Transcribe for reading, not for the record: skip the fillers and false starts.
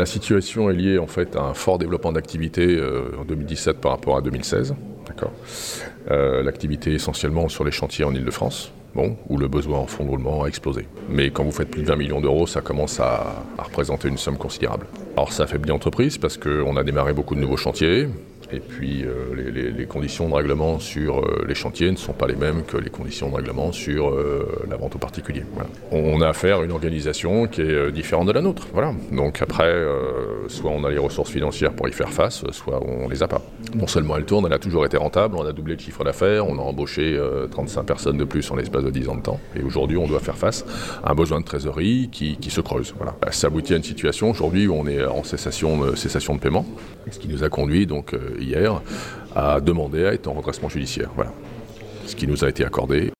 La situation est liée en fait à un fort développement d'activité en 2017 par rapport à 2016. D'accord. L'activité essentiellement sur les chantiers en Île-de-France, où le besoin en fonds de roulement a explosé. Mais quand vous faites plus de 20 millions d'euros, ça commence à représenter une somme considérable. Alors ça affaiblit l'entreprise parce qu'on a démarré beaucoup de nouveaux chantiers. Et puis les conditions de règlement sur les chantiers ne sont pas les mêmes que les conditions de règlement sur la vente aux particuliers. Voilà. On a affaire à une organisation qui est différente de la nôtre. Voilà. Donc après, soit on a les ressources financières pour y faire face, soit on les a pas. Non seulement elle tourne, elle a toujours été rentable, on a doublé le chiffre d'affaires, on a embauché 35 personnes de plus en l'espace de 10 ans de temps. Et aujourd'hui, on doit faire face à un besoin de trésorerie qui se creuse. Voilà. Ça aboutit à une situation aujourd'hui où on est en cessation de paiement, ce qui nous a conduit donc hier à demander à être en redressement judiciaire. Voilà. Ce qui nous a été accordé.